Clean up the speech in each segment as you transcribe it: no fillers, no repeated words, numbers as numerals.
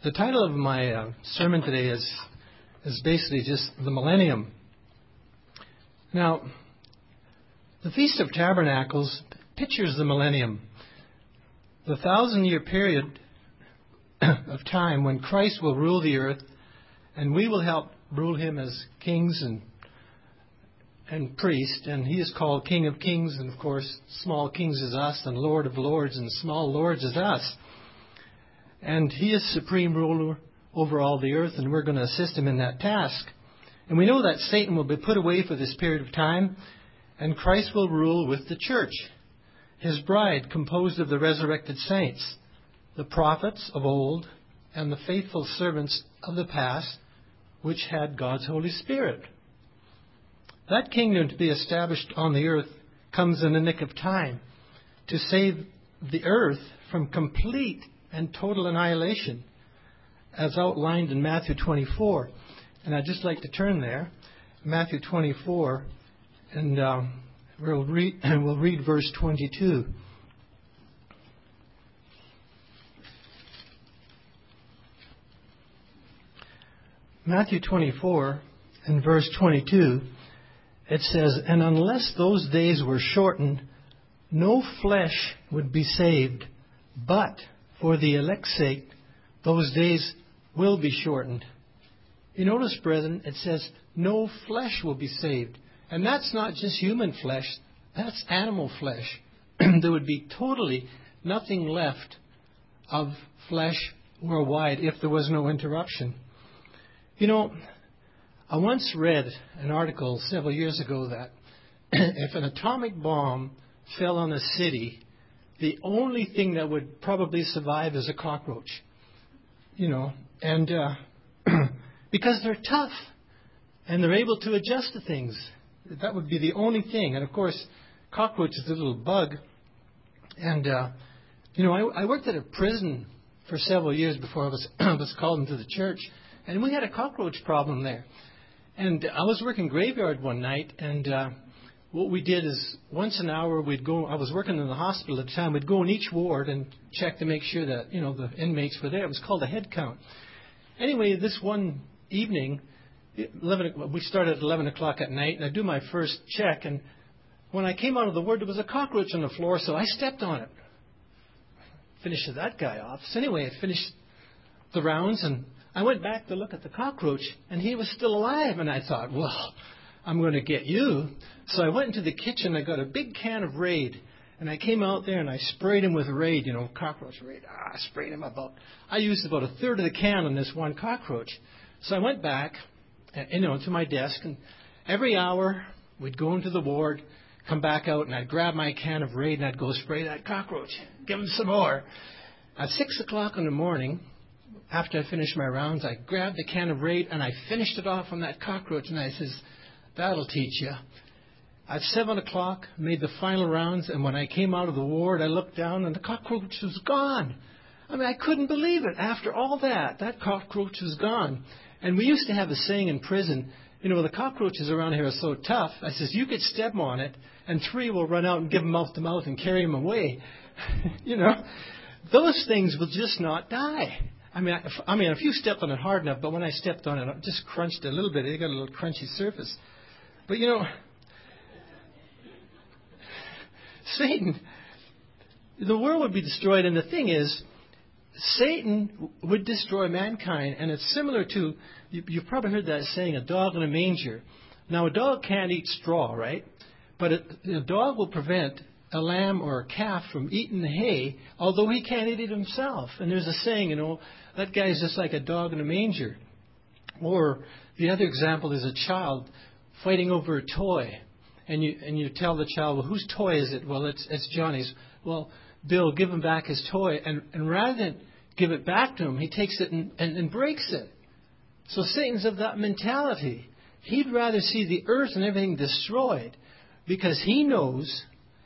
The title of my sermon today is basically just the millennium. Now, the Feast of Tabernacles pictures the millennium, the 1,000-year period of time when Christ will rule the earth, and we will help rule him as kings and priests, and he is called King of Kings, and of course, small kings is us, and Lord of Lords, and small lords is us. And he is supreme ruler over all the earth, and we're going to assist him in that task. And we know that Satan will be put away for this period of time, and Christ will rule with the church, his bride composed of the resurrected saints, the prophets of old, and the faithful servants of the past, which had God's Holy Spirit. That kingdom to be established on the earth comes in the nick of time to save the earth from complete and total annihilation, as outlined in Matthew 24. And I'd just like to turn there, Matthew 24, and we'll read verse 22. Matthew 24 and verse 22, it says, "And unless those days were shortened, no flesh would be saved, but for the elect's sake, those days will be shortened." You notice, brethren, it says no flesh will be saved. And that's not just human flesh, that's animal flesh. There would be totally nothing left of flesh worldwide if there was no interruption. You know, I once read an article several years ago that if an atomic bomb fell on a city, the only thing that would probably survive is a cockroach. You know, and because they're tough and they're able to adjust to things. That would be the only thing. And of course, cockroach is a little bug. And, I worked at a prison for several years before I was called into the church. And we had a cockroach problem there. And I was working graveyard one night, and what we did is once an hour we'd go. I was working in the hospital at the time. We'd go in each ward and check to make sure that the inmates were there. It was called a head count. Anyway, this one evening, we started at 11 o'clock at night, and I do my first check. And when I came out of the ward, there was a cockroach on the floor, so I stepped on it. Finished that guy off. So anyway, I finished the rounds, and I went back to look at the cockroach, and he was still alive. And I thought, well, I'm going to get you. So I went into the kitchen. I got a big can of Raid, and I came out there and I sprayed him with Raid, cockroach Raid. I sprayed him I used about a third of the can on this one cockroach. So I went back, to my desk, and every hour we'd go into the ward, come back out, and I'd grab my can of Raid and I'd go spray that cockroach, give him some more. At 6 o'clock in the morning, after I finished my rounds, I grabbed the can of Raid and I finished it off on that cockroach, and I says, "That'll teach you." At 7 o'clock, made the final rounds, and when I came out of the ward, I looked down and the cockroach was gone. I mean, I couldn't believe it. After all that cockroach was gone. And we used to have a saying in prison, the cockroaches around here are so tough. I says, you could step on it, and 3 will run out and give them mouth to mouth and carry them away. Those things will just not die. I mean, if you stepped on it hard enough, but when I stepped on it, it just crunched a little bit. It got a little crunchy surface. But, Satan, the world would be destroyed. And the thing is, Satan would destroy mankind. And it's similar to, you've probably heard that saying, a dog in a manger. Now, a dog can't eat straw, right? But a dog will prevent a lamb or a calf from eating the hay, although he can't eat it himself. And there's a saying, that guy's just like a dog in a manger. Or the other example is a child fighting over a toy. And you tell the child, well, whose toy is it? Well, it's Johnny's. Well, Bill, give him back his toy. And rather than give it back to him, he takes it and breaks it. So Satan's of that mentality. He'd rather see the earth and everything destroyed because he knows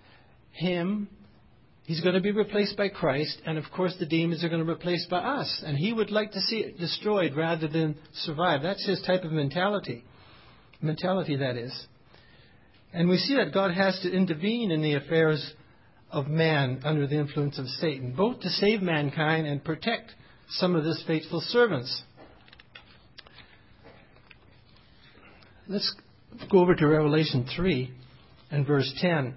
he's going to be replaced by Christ, and of course the demons are going to be replaced by us. And he would like to see it destroyed rather than survive. That's his type of mentality. Mentality, that is. And we see that God has to intervene in the affairs of man under the influence of Satan, both to save mankind and protect some of his faithful servants. Let's go over to Revelation 3 and verse 10.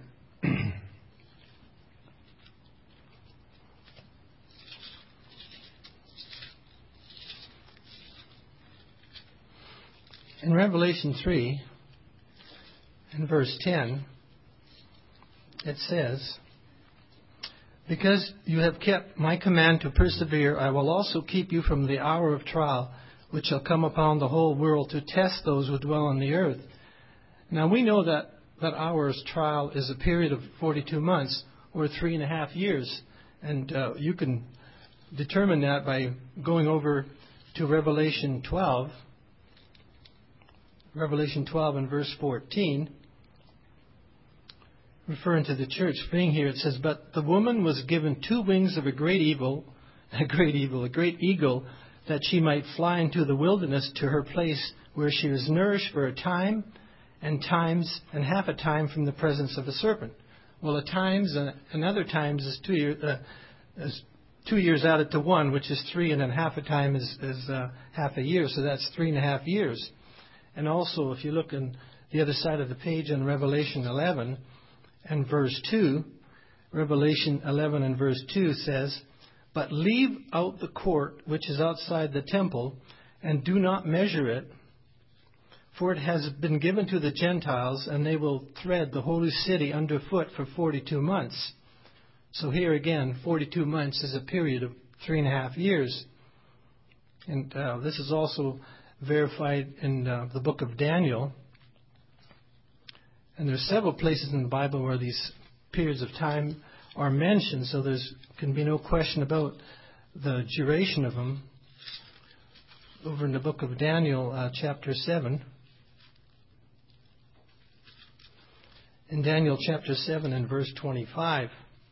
In Revelation 3 and verse 10, it says, "Because you have kept my command to persevere, I will also keep you from the hour of trial, which shall come upon the whole world to test those who dwell on the earth." Now we know that hour's trial is a period of 42 months, or 3.5 years. And you can determine that by going over to Revelation 12. Revelation 12 and verse 14. Referring to the church being here, it says, "But the woman was given 2 wings of a great eagle, that she might fly into the wilderness to her place where she was nourished for a time and times and half a time from the presence of the serpent." Well, a times and other times is 2 years, is 2 years added to 1, which is 3, and then half a time is half a year, so that's 3.5 years. And also, if you look on the other side of the page in Revelation 11 and verse 2, Revelation 11 and verse 2 says, "But leave out the court which is outside the temple, and do not measure it, for it has been given to the Gentiles, and they will tread the holy city underfoot for 42 months." So here again, 42 months is a period of 3.5 years. And this is also verified in the book of Daniel. And there's several places in the Bible where these periods of time are mentioned, so there can be no question about the duration of them. Over in the book of Daniel, chapter 7. In Daniel chapter 7 and verse 25.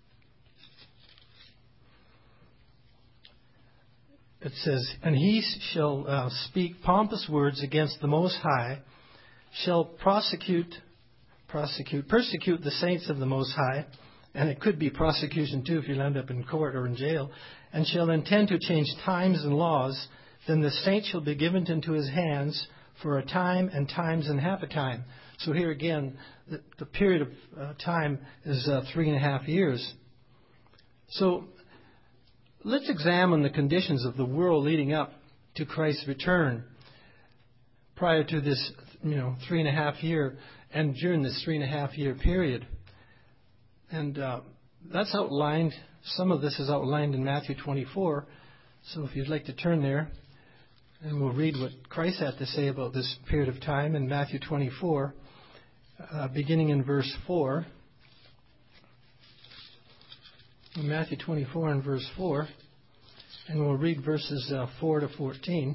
It says, "And he shall speak pompous words against the Most High, shall persecute the saints of the Most High," and it could be prosecution too if you'll end up in court or in jail, "and shall intend to change times and laws, then the saints shall be given into his hands for a time and times and half a time." So here again, the period of time is 3.5 years. So let's examine the conditions of the world leading up to Christ's return prior to this 3.5 year and during this 3.5 year period. And that's outlined, some of this is outlined in Matthew 24. So if you'd like to turn there, and we'll read what Christ had to say about this period of time in Matthew 24, beginning in verse 4. In Matthew 24 and verse 4, and we'll read verses 4 to 14.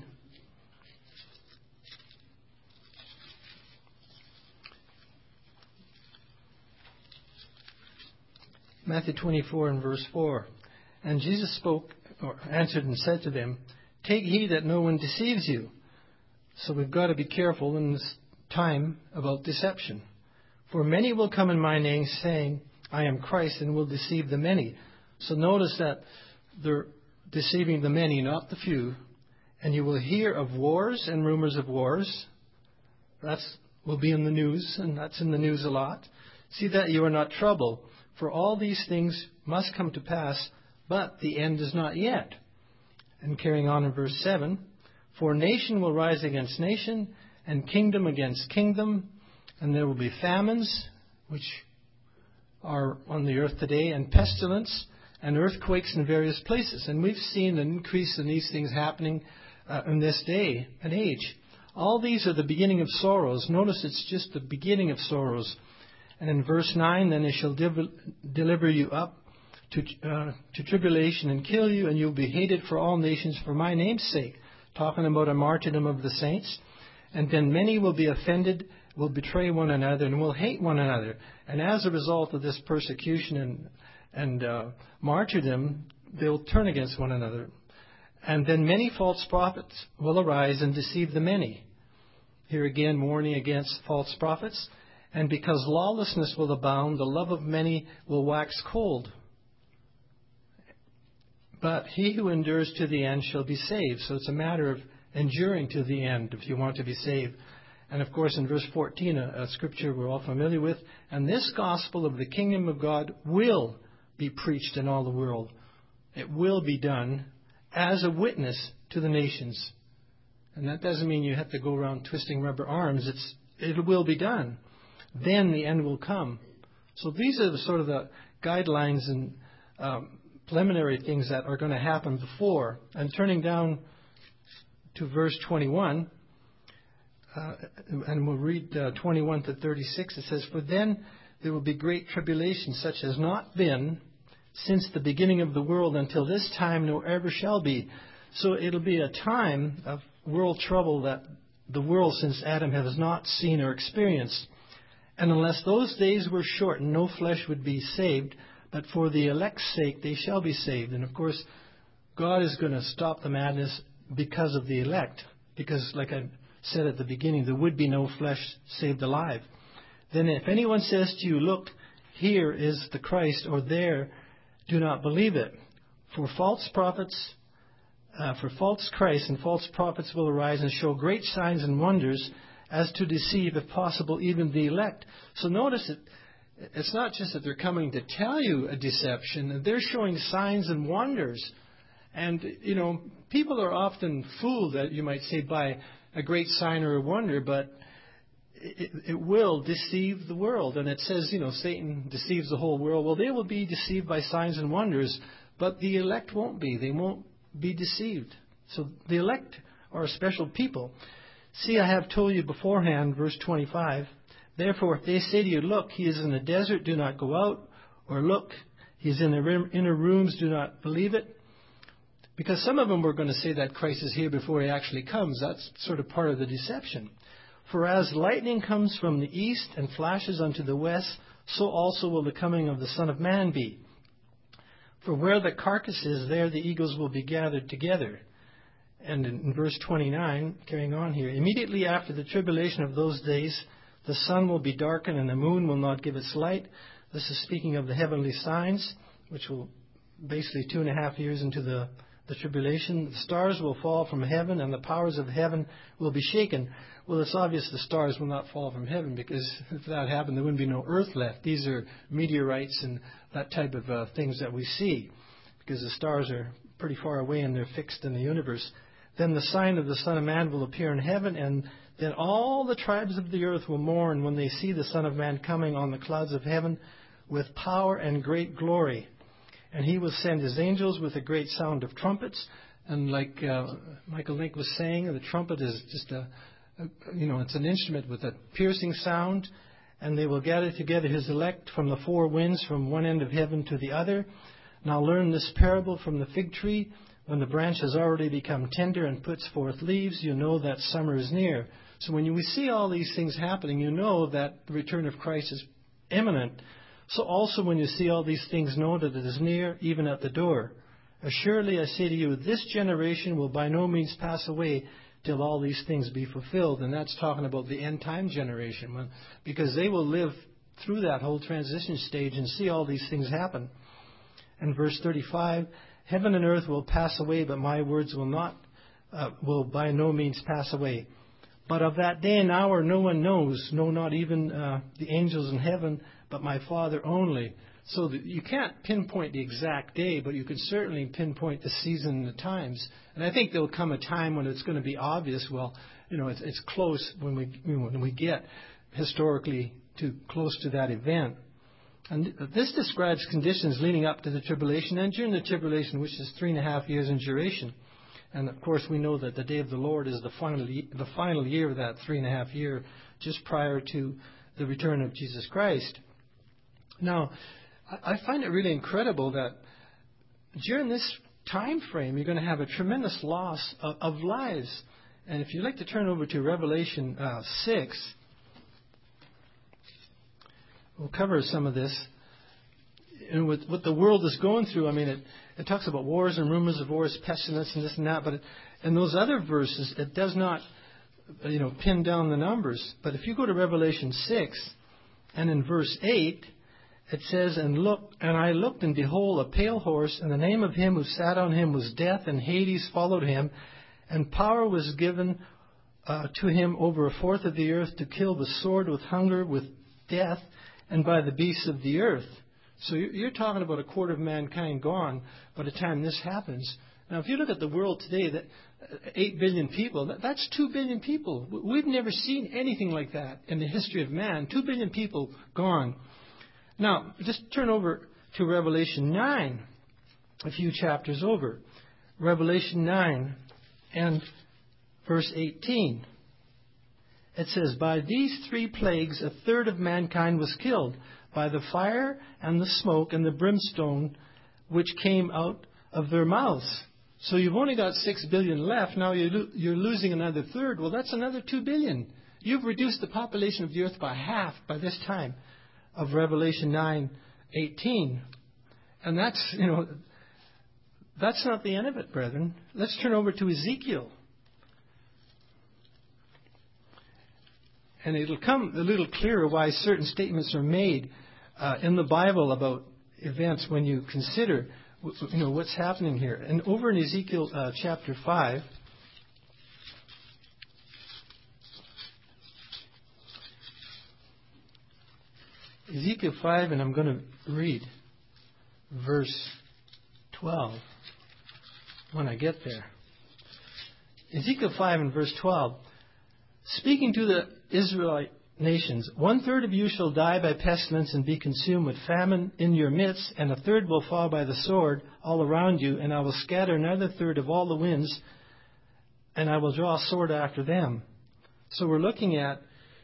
Matthew 24 and verse 4. "And Jesus spoke, or answered and said to them, 'Take heed that no one deceives you.'" So we've got to be careful in this time about deception. "For many will come in my name, saying, 'I am Christ,' and will deceive the many." So notice that they're deceiving the many, not the few. "And you will hear of wars and rumors of wars." That will be in the news, and that's in the news a lot. "See that you are not troubled, for all these things must come to pass, but the end is not yet." And carrying on in verse 7, "For nation will rise against nation, and kingdom against kingdom, and there will be famines," which are on the earth today, "and pestilence, and earthquakes in various places." And we've seen an increase in these things happening in this day and age. "All these are the beginning of sorrows." Notice it's just the beginning of sorrows. And in verse 9, "Then they shall deliver you up to tribulation and kill you, and you'll be hated for all nations for my name's sake." Talking about a martyrdom of the saints. "And then many will be offended, will betray one another, and will hate one another. And as a result of this persecution and martyrdom, they'll turn against one another. And then many false prophets will arise and deceive the many." Here again, warning against false prophets. "And because lawlessness will abound, the love of many will wax cold. but he who endures to the end shall be saved. So it's a matter of enduring to the end if you want to be saved. And of course, in verse 14, a scripture we're all familiar with, and this gospel of the kingdom of God will be preached in all the world. It will be done as a witness to the nations. And that doesn't mean you have to go around twisting rubber arms. It will be done. Then the end will come. So these are the sort of the guidelines and preliminary things that are going to happen before. And turning down to verse 21, and we'll read 21 to 36, it says, "For then there will be great tribulation, such as not been since the beginning of the world until this time, nor ever shall be." So it'll be a time of world trouble that the world since Adam has not seen or experienced. "And unless those days were shortened, no flesh would be saved, but for the elect's sake they shall be saved." And of course, God is going to stop the madness because of the elect. Because, like I said at the beginning, there would be no flesh saved alive. "Then if anyone says to you, 'Look, here is the Christ,' or 'there,' do not believe it. For false Christs and false prophets will arise and show great signs and wonders, as to deceive, if possible, even the elect." So notice it's not just that they're coming to tell you a deception. They're showing signs and wonders. And, people are often fooled, that you might say, by a great sign or a wonder, but it will deceive the world. And it says, Satan deceives the whole world. Well, they will be deceived by signs and wonders, but the elect won't be. They won't be deceived. So the elect are a special people. "See, I have told you beforehand," verse 25, "Therefore, if they say to you, 'Look, he is in the desert,' do not go out, or 'Look, he's in the inner rooms,' do not believe it." Because some of them were going to say that Christ is here before he actually comes. That's sort of part of the deception. "For as lightning comes from the east and flashes unto the west, so also will the coming of the Son of Man be. For where the carcass is, there the eagles will be gathered together." And in verse 29, carrying on here, "Immediately after the tribulation of those days, the sun will be darkened and the moon will not give its light." This is speaking of the heavenly signs, which will basically 2.5 years into the tribulation. "The stars will fall from heaven and the powers of heaven will be shaken." Well, it's obvious the stars will not fall from heaven, because if that happened, there wouldn't be no earth left. These are meteorites and that type of things that we see, because the stars are pretty far away and they're fixed in the universe. "Then the sign of the Son of Man will appear in heaven, and then all the tribes of the earth will mourn when they see the Son of Man coming on the clouds of heaven with power and great glory. And he will send his angels with a great sound of trumpets." And like Michael Link was saying, the trumpet is just it's an instrument with a piercing sound. "And they will gather together his elect from the four winds, from one end of heaven to the other. Now learn this parable from the fig tree. When the branch has already become tender and puts forth leaves, you know that summer is near." So when we see all these things happening, you know that the return of Christ is imminent. "So also when you see all these things, know that it is near, even at the door. Assuredly I say to you, this generation will by no means pass away till all these things be fulfilled." And that's talking about the end time generation, because they will live through that whole transition stage and see all these things happen. And verse 35, "Heaven and earth will pass away, but my words will by no means pass away. But of that day and hour no one knows, no, not even the angels in heaven, but my Father only." So you can't pinpoint the exact day, but you can certainly pinpoint the season and the times. And I think there will come a time when it's going to be obvious. Well, it's close when we get historically too close to that event. And this describes conditions leading up to the tribulation and during the tribulation, which is 3.5 years in duration. And of course, we know that the day of the Lord is the final year of that 3.5 year, just prior to the return of Jesus Christ. Now, I find it really incredible that during this time frame, you're going to have a tremendous loss of lives. And if you'd like to turn over to Revelation 6, we'll cover some of this. And with what the world is going through, it talks about wars and rumors of wars, pestilence and this and that. But in those other verses, it does not, pin down the numbers. But if you go to Revelation 6, and in verse 8, it says, and I looked, and behold, a pale horse, and the name of him who sat on him was Death, and Hades followed him, and power was given to him over a fourth of the earth to kill with sword, with hunger, with death, and by the beasts of the earth. So you're talking about a quarter of mankind gone by the time this happens. Now, if you look at the world today, that 8 billion people, that's 2 billion people. We've never seen anything like that in the history of man. 2 billion people gone. Now, just turn over to Revelation 9, a few chapters over. Revelation 9 and verse 18. It says, by these 3 plagues a third of mankind was killed, by the fire and the smoke and the brimstone which came out of their mouths. So you've only got 6 billion left. Now you're losing another third. Well, that's another 2 billion. You've reduced the population of the earth by half by this time of Revelation 9:18. And that's not the end of it, brethren. Let's turn over to Ezekiel. And it'll come a little clearer why certain statements are made in the Bible about events when you consider what's happening here. And over in Ezekiel chapter 5, Ezekiel 5, and I'm going to read verse 12 when I get there. Ezekiel 5 and verse 12. Speaking to the Israelite nations, 1/3 of you shall die by pestilence and be consumed with famine in your midst, and 1/3 will fall by the sword all around you, and I will scatter another 1/3 of all the winds, and I will draw a sword after them. So we're looking at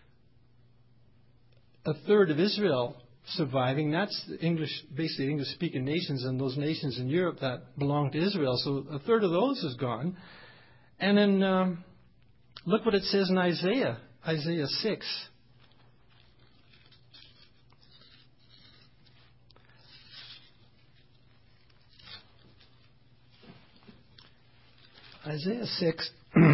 1/3 of Israel surviving. That's basically English-speaking nations, and those nations in Europe that belong to Israel. So 1/3 of those is gone. And then look what it says in Isaiah 6. Isaiah 6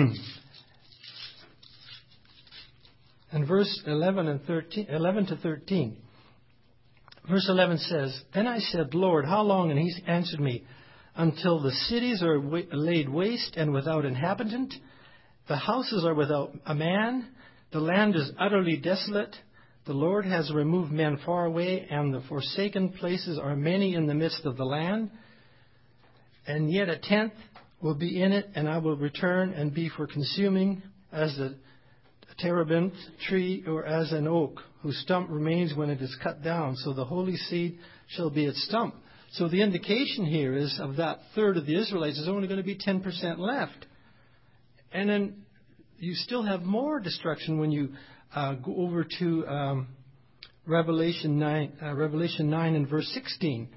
and verse 11 to 13. Verse 11 says, Then I said, Lord, how long? And he answered me, until the cities are laid waste and without inhabitant, the houses are without a man, the land is utterly desolate, the Lord has removed men far away, and the forsaken places are many in the midst of the land. And yet 1/10 will be in it, and I will return and be for consuming as the terebinth tree or as an oak, whose stump remains when it is cut down. So the holy seed shall be its stump. So the indication here is of that 1/3 of the Israelites, there's only going to be 10% left. And then you still have more destruction when you go over to Revelation 9 and verse 16.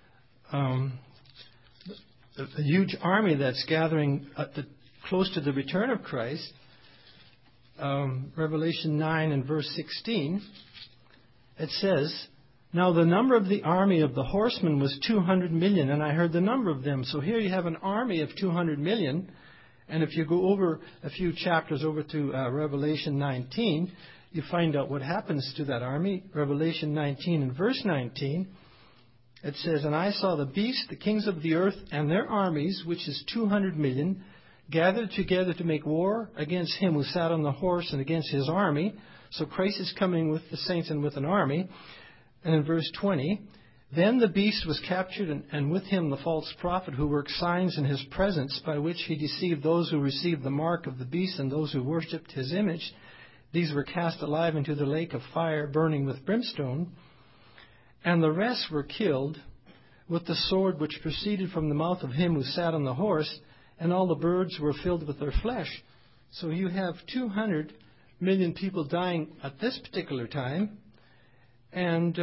A huge army that's gathering close to the return of Christ. Revelation 9 and verse 16. It says, Now the number of the army of the horsemen was 200 million, and I heard the number of them. So here you have an army of 200 million. And if you go over a few chapters over to Revelation 19, you find out what happens to that army. Revelation 19 and verse 19, it says, And I saw the beast, the kings of the earth, and their armies, which is 200 million, gathered together to make war against him who sat on the horse and against his army. So Christ is coming with the saints and with an army. And in verse 20, Then the beast was captured, and with him the false prophet who worked signs in his presence, by which he deceived those who received the mark of the beast and those who worshipped his image. These were cast alive into the lake of fire, burning with brimstone. And the rest were killed with the sword which proceeded from the mouth of him who sat on the horse, and all the birds were filled with their flesh. So you have 200 million people dying at this particular time. And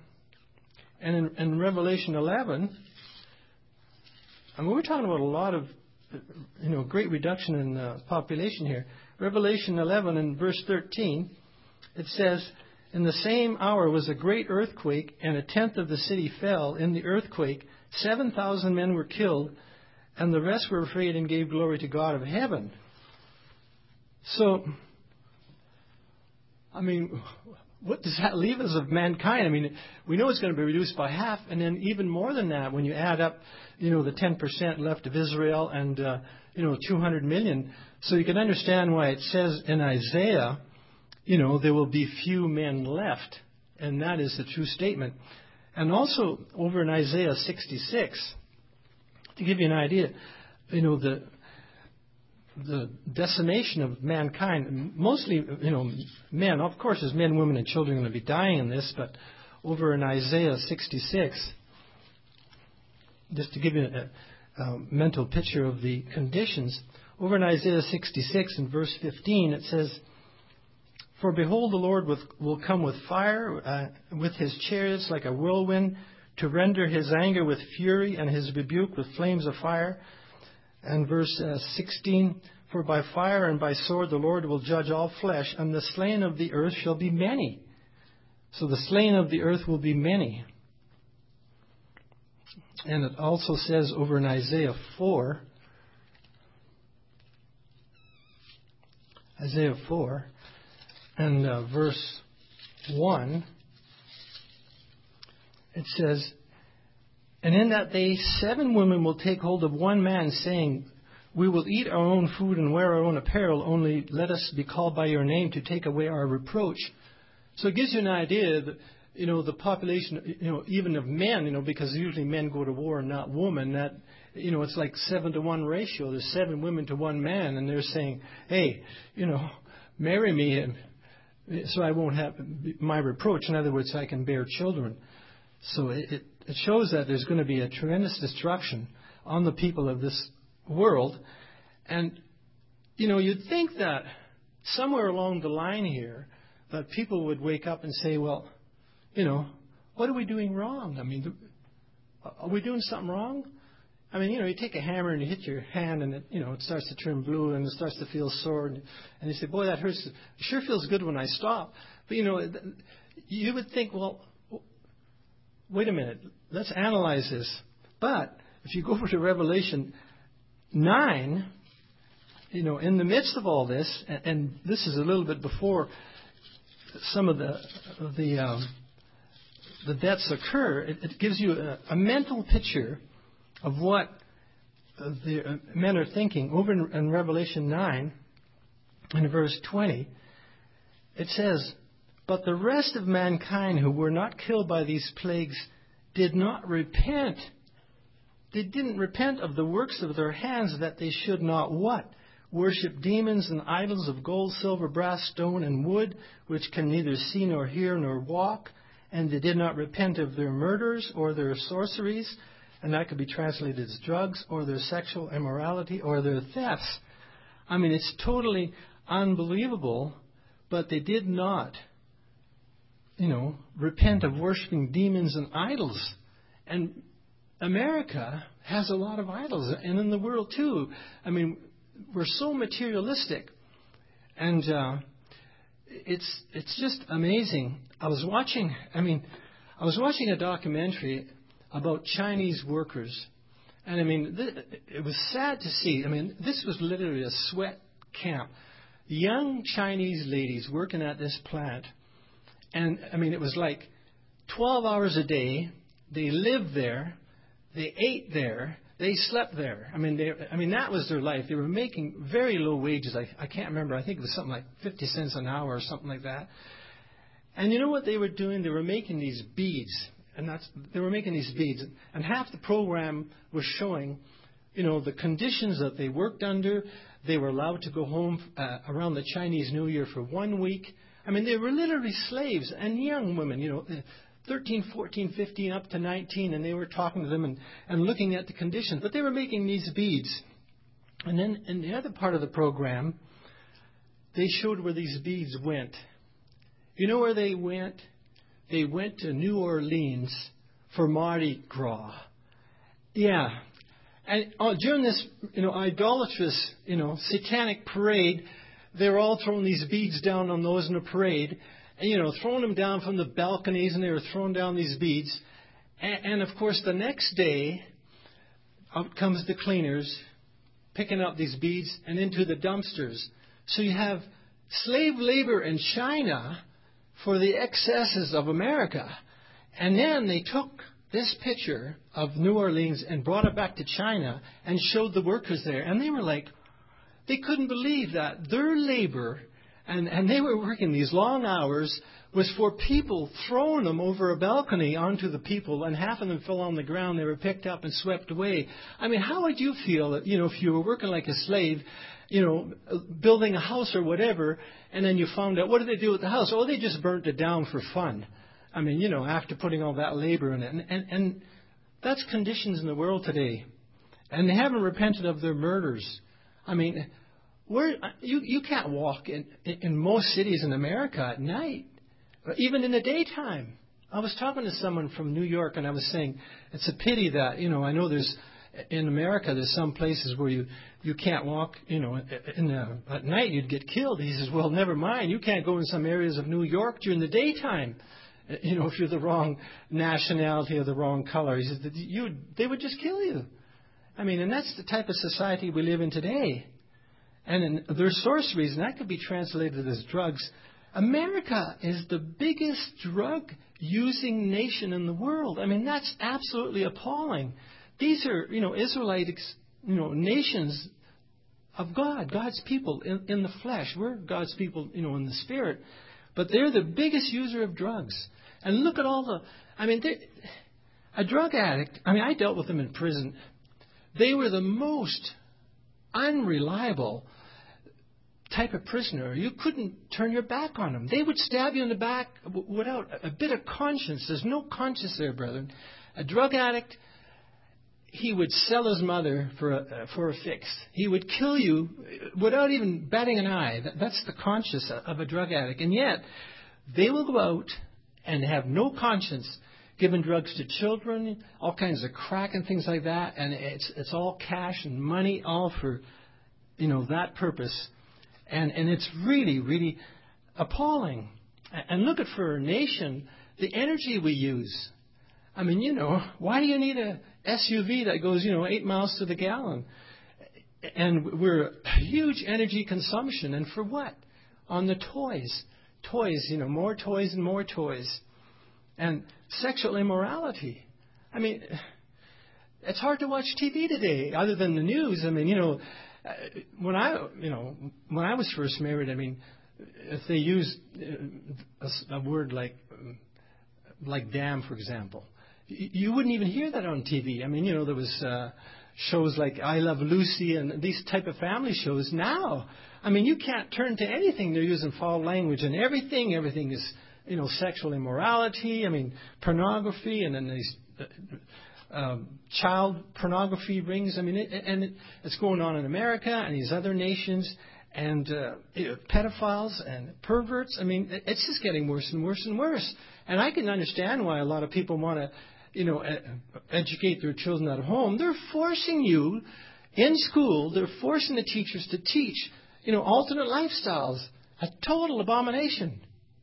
in Revelation 11, I mean, we're talking about a lot of, great reduction in population here. Revelation 11 and verse 13, it says, In the same hour was a great earthquake, and 1/10 of the city fell in the earthquake. 7,000 men were killed, and the rest were afraid and gave glory to God of heaven. So, I mean, what does that leave us of mankind? I mean, we know it's going to be reduced by half, and then even more than that when you add up, the 10% left of Israel and, 200 million. So you can understand why it says in Isaiah, there will be few men left. And that is a true statement. And also over in Isaiah 66, to give you an idea, the decimation of mankind, mostly, men, of course, there's men, women, and children going to be dying in this, but over in Isaiah 66, just to give you a mental picture of the conditions, over in Isaiah 66 in verse 15, it says, "For behold, the Lord will come with fire, with his chariots like a whirlwind, to render his anger with fury and his rebuke with flames of fire." And verse 16, "For by fire and by sword the Lord will judge all flesh, and the slain of the earth shall be many." So the slain of the earth will be many. And it also says over in Isaiah 4, and verse 1, it says, "And in that day 7 women will take hold of one man, saying, 'We will eat our own food and wear our own apparel, only let us be called by your name to take away our reproach.'" So it gives you an idea that, the population, even of men, because usually men go to war and not women, that, it's like 7-to-1 ratio. There's 7 women to 1 man, and they're saying, "Hey, marry me, and so I won't have my reproach." In other words, I can bear children. So it shows that there's going to be a tremendous destruction on the people of this world. And, you'd think that somewhere along the line here, that people would wake up and say, well, what are we doing wrong? I mean, are we doing something wrong? I mean, you take a hammer and you hit your hand and it starts to turn blue and it starts to feel sore. And you say, boy, that hurts. It sure feels good when I stop. But, you would think, well, wait a minute, let's analyze this. But if you go over to Revelation 9, in the midst of all this, and this is a little bit before some of the deaths occur, it gives you a mental picture of what the men are thinking. Over in Revelation 9, in verse 20, it says, "But the rest of mankind who were not killed by these plagues did not repent." They didn't repent of the works of their hands, that they should not what? "Worship demons and idols of gold, silver, brass, stone, and wood, which can neither see nor hear nor walk. And they did not repent of their murders or their sorceries," and that could be translated as drugs, "or their sexual immorality, or their thefts." I mean, it's totally unbelievable, but they did not, repent of worshiping demons and idols. And America has a lot of idols, and in the world too. I mean, we're so materialistic, and it's just amazing. I was watching a documentary about Chinese workers, and I mean, it was sad to see. I mean, this was literally a sweat camp. Young Chinese ladies working at this plant, and I mean, it was like 12 hours a day. They lived there, they ate there, they slept there. I mean, that was their life. They were making very low wages. I can't remember. I think it was something like 50 cents an hour or something like that. And you know what they were doing? They were making these beads. And And half the program was showing, the conditions that they worked under. They were allowed to go home around the Chinese New Year for 1 week. I mean, they were literally slaves, and young women, 13, 14, 15, up to 19, and they were talking to them and looking at the conditions. But they were making these beads. And then in the other part of the program, they showed where these beads went. You know where they went? They went to New Orleans for Mardi Gras. Yeah. And during this, idolatrous, satanic parade, they were all throwing these beads down on those in the parade. And, throwing them down from the balconies, and they were throwing down these beads. And of course, the next day, out comes the cleaners, picking up these beads and into the dumpsters. So you have slave labor in China for the excesses of America. And then they took this picture of New Orleans and brought it back to China and showed the workers there. And they were like, they couldn't believe that their labor, and they were working these long hours, was for people throwing them over a balcony onto the people, and half of them fell on the ground. They were picked up and swept away. I mean, how would you feel, if you were working like a slave, building a house or whatever, and then you found out, what did they do with the house? Oh, they just burnt it down for fun. I mean, after putting all that labor in it. And that's conditions in the world today. And they haven't repented of their murders. I mean, you can't walk in most cities in America at night, even in the daytime. I was talking to someone from New York, and I was saying it's a pity that, I know in America there's some places where you can't walk, at night you'd get killed. He says, well, never mind. You can't go in some areas of New York during the daytime, if you're the wrong nationality or the wrong color. He says, they would just kill you. I mean, and that's the type of society we live in today. And there's sorceries, and that could be translated as drugs. America is the biggest drug-using nation in the world. I mean, that's absolutely appalling. These are, Israelite, nations of God, God's people in the flesh. We're God's people, in the spirit. But they're the biggest user of drugs. And look at a drug addict, I dealt with them in prison. They were the most unreliable type of prisoner. You couldn't turn your back on them. They would stab you in the back without a bit of conscience. There's no conscience there, brethren. A drug addict, he would sell his mother for a fix. He would kill you without even batting an eye. That's the conscience of a drug addict. And yet, they will go out and have no conscience, giving drugs to children, all kinds of crack and things like that. And it's all cash and money, all for, that purpose. And it's really, really appalling. And look at, for a nation, the energy we use. I mean, why do you need a SUV that goes, 8 miles to the gallon? And we're huge energy consumption. And for what? On the toys. Toys, more toys and more toys. And sexual immorality. I mean, it's hard to watch TV today, other than the news. I mean, when I was first married, if they used a word like damn, for example, you wouldn't even hear that on TV. There was shows like I Love Lucy and these type of family shows. Now, you can't turn to anything. They're using foul language and everything. Everything is, sexual immorality. Pornography, and then these child pornography rings. It's going on in America and these other nations, and pedophiles and perverts. It's just getting worse and worse and worse. And I can understand why a lot of people want to, educate their children at home. They're forcing you in school. They're forcing the teachers to teach, alternate lifestyles. A total abomination.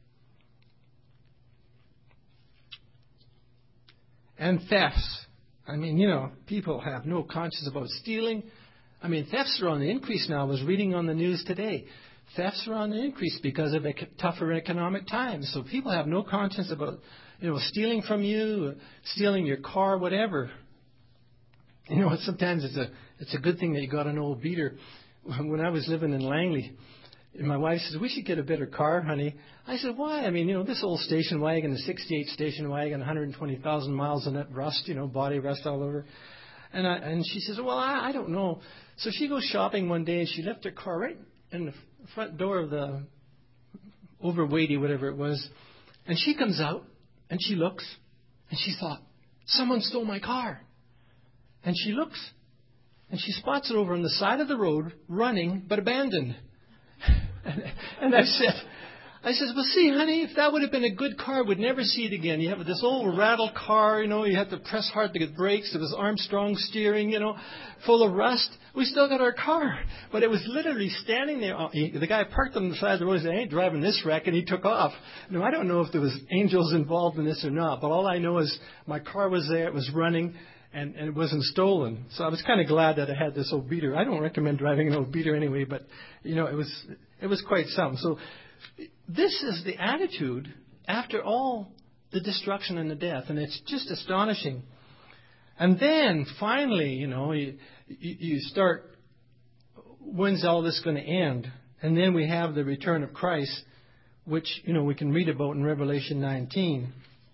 And thefts. People have no conscience about stealing. Thefts are on the increase now. I was reading on the news today. Thefts are on the increase because of tougher economic times. So people have no conscience about, stealing from you, stealing your car, whatever. Sometimes it's a good thing that you got an old beater. When I was living in Langley, my wife says, we should get a better car, honey. I said, why? This old station wagon, the 68 station wagon, 120,000 miles in it, rust, body rust all over. And she says, well, I don't know. So she goes shopping one day, and she left her car right in the front door of the overweighty, whatever it was. And she comes out, and she looks, and she thought, someone stole my car. And she looks, and she spots it over on the side of the road, running, but abandoned. And I said, well, see, honey, if that would have been a good car, we'd never see it again. You have this old rattle car, you have to press hard to get brakes. There was Armstrong steering, full of rust. We still got our car. But it was literally standing there. The guy parked on the side of the road and said, I ain't driving this wreck, and he took off. I don't know if there was angels involved in this or not, but all I know is my car was there, it was running, and it wasn't stolen. So I was kind of glad that I had this old beater. I don't recommend driving an old beater anyway, but, it was quite something. So this is the attitude after all the destruction and the death. And it's just astonishing. And then finally, you start, when's all this going to end? And then we have the return of Christ, which, we can read about in Revelation 19.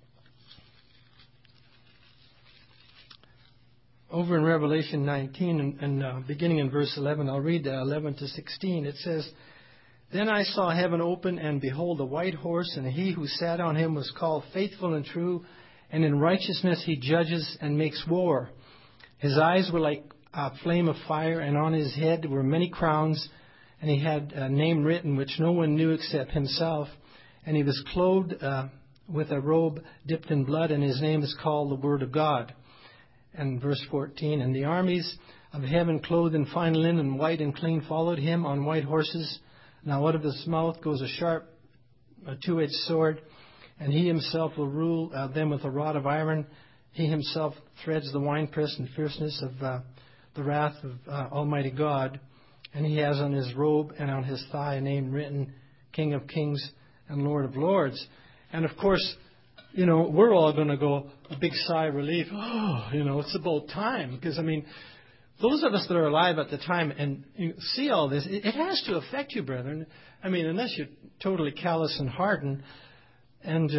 Over in Revelation 19, and beginning in verse 11, I'll read 11 to 16. It says, "Then I saw heaven open, and behold, a white horse, and he who sat on him was called Faithful and True, and in righteousness he judges and makes war. His eyes were like a flame of fire, and on his head were many crowns, and he had a name written which no one knew except himself. And he was clothed with a robe dipped in blood, and his name is called the Word of God." And verse 14, "And the armies of heaven, clothed in fine linen, white and clean, followed him on white horses. Now out of his mouth goes a sharp, two-edged sword, and he himself will rule them with a rod of iron. He himself threads the winepress and fierceness of the wrath of Almighty God. And he has on his robe and on his thigh a name written, King of Kings and Lord of Lords." And of course, we're all going to go a big sigh of relief. Oh, it's about time. Because, those of us that are alive at the time and see all this, it has to affect you, brethren. Unless you're totally callous and hardened. And,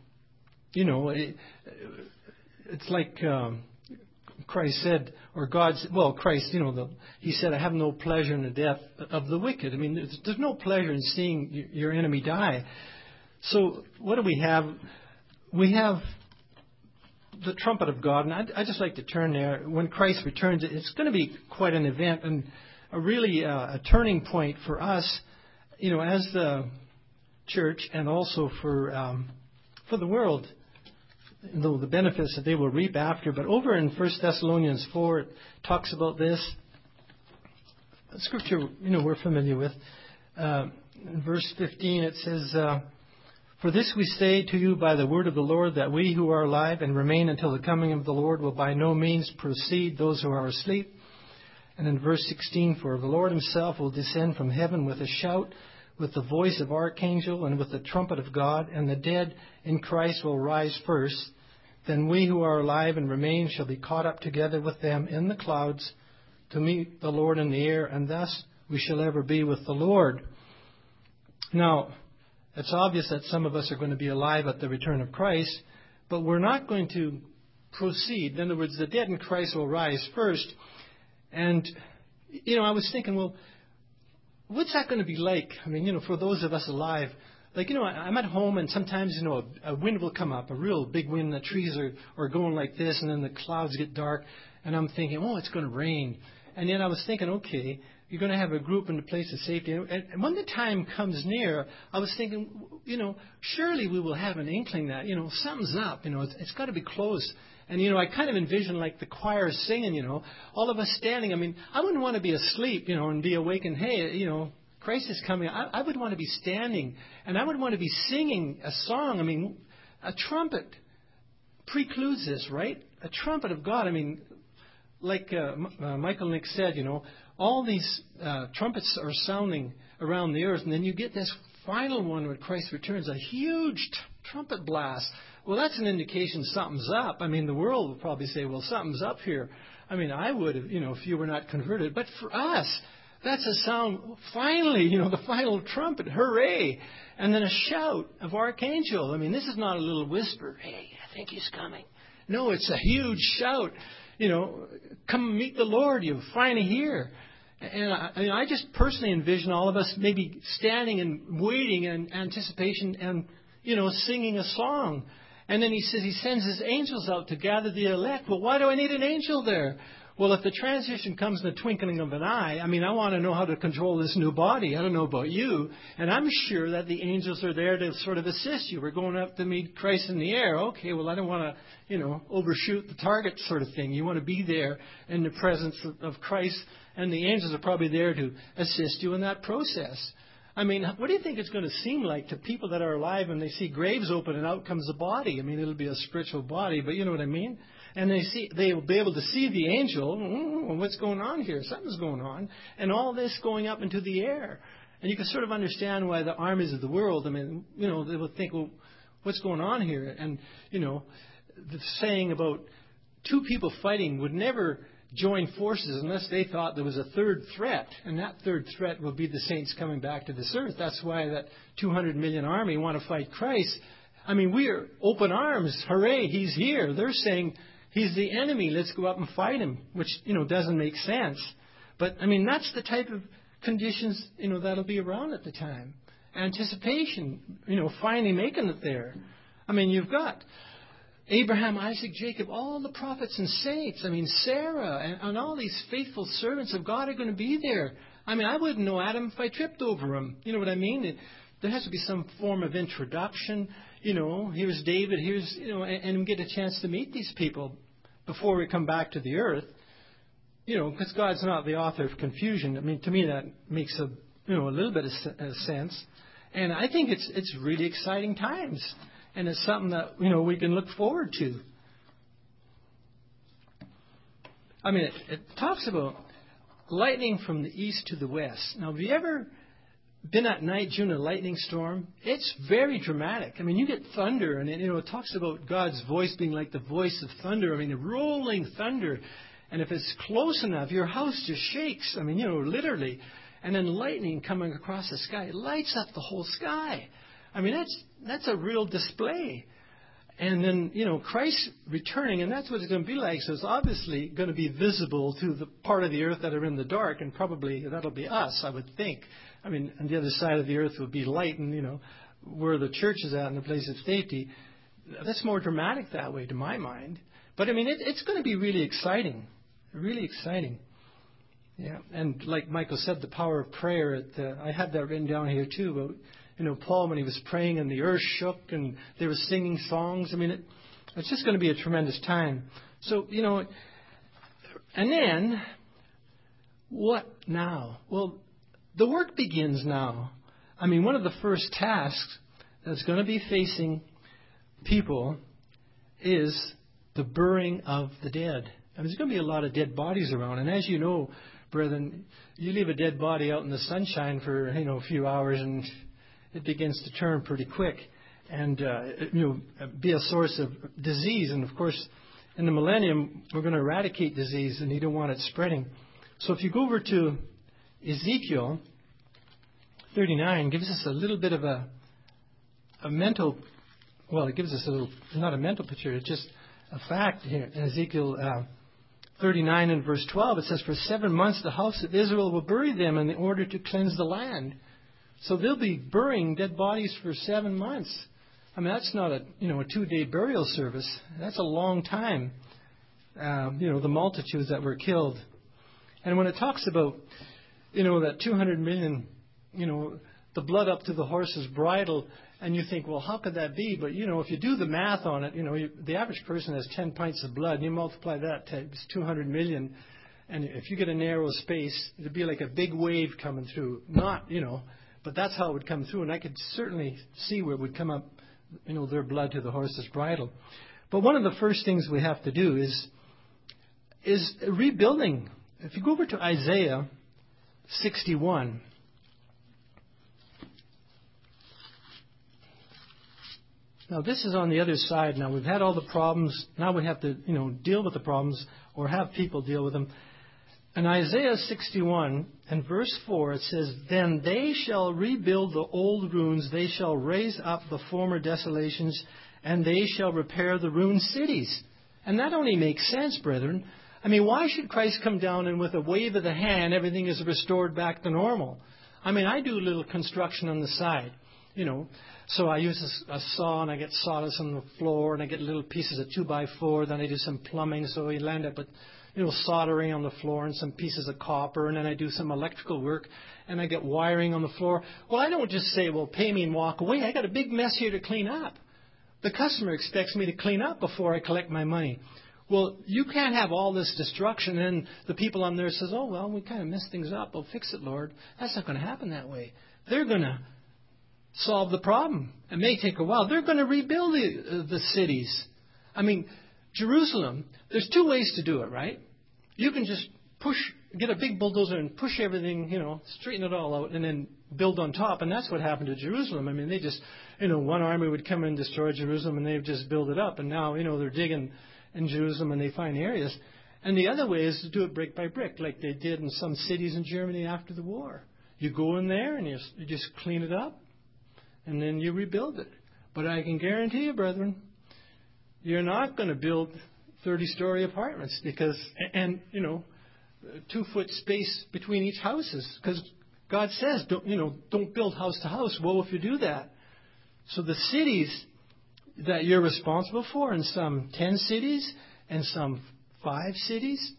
it's like Christ said, or God, Christ, he said, "I have no pleasure in the death of the wicked." There's no pleasure in seeing your enemy die. So what do we have? We have the trumpet of God, and I'd just like to turn there. When Christ returns, it's going to be quite an event and a turning point for us, as the church, and also for the world, the benefits that they will reap after. But over in 1 Thessalonians 4, it talks about this. Scripture, we're familiar with. In verse 15, it says, "For this we say to you by the word of the Lord, that we who are alive and remain until the coming of the Lord will by no means precede those who are asleep." And in verse 16, "For the Lord himself will descend from heaven with a shout, with the voice of archangel, and with the trumpet of God, and the dead in Christ will rise first. Then we who are alive and remain shall be caught up together with them in the clouds to meet the Lord in the air, and thus we shall ever be with the Lord." Now, it's obvious that some of us are going to be alive at the return of Christ, but we're not going to proceed. In other words, the dead in Christ will rise first. And, I was thinking, well, what's that going to be like? For those of us alive, I'm at home, and sometimes, a wind will come up, a real big wind, the trees are going like this, and then the clouds get dark, and I'm thinking, oh, it's going to rain. And then I was thinking, okay, you're going to have a group in a place of safety. And when the time comes near, I was thinking, surely we will have an inkling that, something's up. It's got to be close. And, I kind of envision like the choir singing, all of us standing. I wouldn't want to be asleep, and be awakened. Hey, Christ is coming. I would want to be standing, and I would want to be singing a song. A trumpet precludes this, right? A trumpet of God. Like Michael Nick said, all these trumpets are sounding around the earth, and then you get this final one when Christ returns, a huge trumpet blast. Well, that's an indication something's up. The world will probably say, well, something's up here. I would, if you were not converted. But for us, that's a sound, finally, the final trumpet, hooray. And then a shout of archangel. This is not a little whisper, hey, I think he's coming. No, it's a huge shout. Come meet the Lord, you're finally here. And I just personally envision all of us maybe standing and waiting in anticipation and, singing a song. And then he says he sends his angels out to gather the elect. Well, why do I need an angel there? Well, if the transition comes in the twinkling of an eye, I want to know how to control this new body. I don't know about you. And I'm sure that the angels are there to sort of assist you. We're going up to meet Christ in the air. Okay, well, I don't want to, overshoot the target sort of thing. You want to be there in the presence of Christ. And the angels are probably there to assist you in that process. What do you think it's going to seem like to people that are alive and they see graves open and out comes a body? It'll be a spiritual body, but you know what I mean? And they will be able to see the angel. What's going on here? Something's going on. And all this going up into the air. And you can sort of understand why the armies of the world, they will think, well, what's going on here? And, the saying about two people fighting would never join forces unless they thought there was a third threat. And that third threat will be the saints coming back to this earth. That's why that 200 million army want to fight Christ. I mean, we are open arms. Hooray, he's here. They're saying he's the enemy. Let's go up and fight him, which, doesn't make sense. But, that's the type of conditions, that'll be around at the time. Anticipation, finally making it there. You've got Abraham, Isaac, Jacob, all the prophets and saints. Sarah and all these faithful servants of God are going to be there. I wouldn't know Adam if I tripped over him. You know what I mean? There has to be some form of introduction. Here's David, and we get a chance to meet these people before we come back to the earth. Because God's not the author of confusion. To me that makes a little bit of sense. And I think it's really exciting times. And it's something that, we can look forward to. It talks about lightning from the east to the west. Now, have you ever been at night during a lightning storm? It's very dramatic. You get thunder, and it talks about God's voice being like the voice of thunder. Rolling thunder. And if it's close enough, your house just shakes. Literally. And then lightning coming across the sky, it lights up the whole sky. That's a real display. And then, Christ returning, and that's what it's going to be like. So it's obviously going to be visible to the part of the earth that are in the dark, and probably that'll be us, I would think. And the other side of the earth would be light, and, where the church is at in the place of safety. That's more dramatic that way, to my mind. But, it's going to be really exciting. Really exciting. Yeah. And like Michael said, the power of prayer, I had that written down here too, about Paul, when he was praying and the earth shook and they were singing songs. It's just going to be a tremendous time. So, and then, what now? Well, the work begins now. One of the first tasks that's going to be facing people is the burying of the dead. There's going to be a lot of dead bodies around. And as you know, brethren, you leave a dead body out in the sunshine for, a few hours and it begins to turn pretty quick and, be a source of disease. And, of course, in the millennium, we're going to eradicate disease and you don't want it spreading. So if you go over to Ezekiel 39, gives us a little bit of a mental, it gives us not a mental picture, it's just a fact here. In Ezekiel 39 and verse 12, it says, "For 7 months the house of Israel will bury them in order to cleanse the land." So they'll be burying dead bodies for 7 months. That's not a 2-day burial service. That's a long time. The multitudes that were killed. And when it talks about, that 200 million, the blood up to the horse's bridle, and you think, well, how could that be? But, if you do the math on it, the average person has 10 pints of blood, and you multiply that times 200 million, and if you get a narrow space, it'd be like a big wave coming through. But that's how it would come through, and I could certainly see where it would come up, their blood to the horse's bridle. But one of the first things we have to do is rebuilding. If you go over to Isaiah 61, now this is on the other side. Now we've had all the problems. Now we have to, deal with the problems or have people deal with them. In Isaiah 61 and verse 4, it says, "Then they shall rebuild the old ruins, they shall raise up the former desolations, and they shall repair the ruined cities." And that only makes sense, brethren. Why should Christ come down and with a wave of the hand, everything is restored back to normal? I do a little construction on the side, So I use a saw and I get sawdust on the floor and I get little pieces of 2x4. Then I do some plumbing, so you land up with soldering on the floor and some pieces of copper, and then I do some electrical work, and I get wiring on the floor. Well, I don't just say, well, pay me and walk away. I got a big mess here to clean up. The customer expects me to clean up before I collect my money. Well, you can't have all this destruction, and the people on there says, oh, well, we kind of messed things up. Well, fix it, Lord. That's not going to happen that way. They're going to solve the problem. It may take a while. They're going to rebuild the cities. Jerusalem, there's two ways to do it, right? You can just push get a big bulldozer and push everything, straighten it all out, and then build on top. And that's what happened to Jerusalem. I mean, they just, one army would come and destroy Jerusalem, and they would just build it up. And now, they're digging in Jerusalem, and they find areas. And the other way is to do it brick by brick, like they did in some cities in Germany after the war. You go in there, and you just clean it up, and then you rebuild it. But I can guarantee you, brethren, you're not going to build 30-story apartments because, 2-foot space between each houses, because God says, don't build house to house. Woe if you do that. So the cities that you're responsible for, in some 10 cities and some 5 cities,